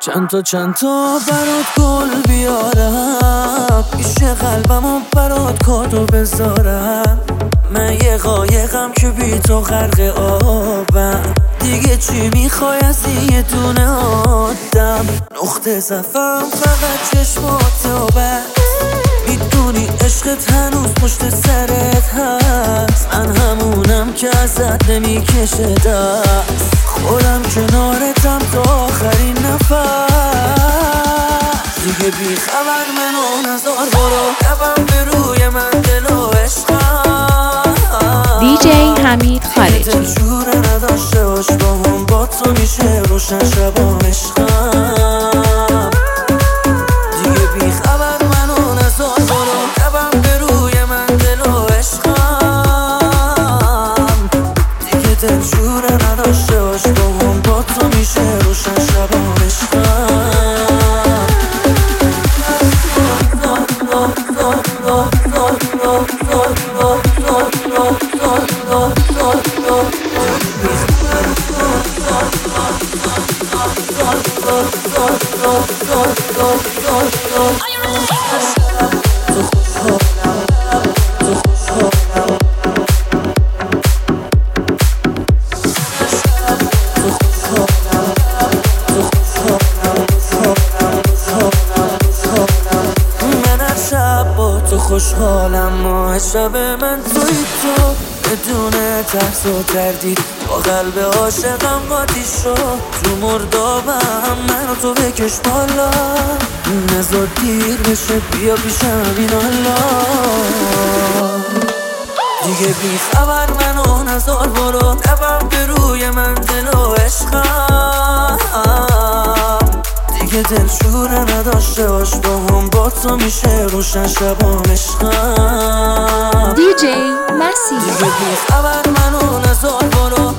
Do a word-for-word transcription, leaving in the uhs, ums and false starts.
چند تا چند تا برات گل بیارم، پیش قلبمو برات کادو بذارم. من یه قایقم که بی تو غرق آبم، دیگه چی میخوای از این یه دونه آدم؟ نقطه ضعفم فقط چشمات و بس، میدونی عشقت هنوز پشت سرت هست. من همونم که ازت نمیکشه دست، خودم کنارتم تا آخرین نفس. دیگه بی خبر منو نزار، برو لبم به روی من دل و عشقم. دی جی حمید خارجی. دلشوره نداشته باش با هم، با تو میشه روشن شبام عشقم. دیگه بی خبر منو نزار، برو لبم به روی من دل و عشقم. دیگه دلشوره نداشته باش با هم، با تو میشه روشن شبام عشقم. خوشحالم ماه شب من توی تو، بدون ترس و تردید با قلب عاشقم قاطی شد. تو مردابم منو تو بکش بالا، نزار دیر بشه بیا پیشم این حالا. دیگه بی خبر منو نزار، برو لبم به روی من دل و عشقم. دیگه دلشوره نداشته باش با هم، با تو میشه روشن شبام عشقم. دی جی مسی. دیگه بی خبر منو نزار، برو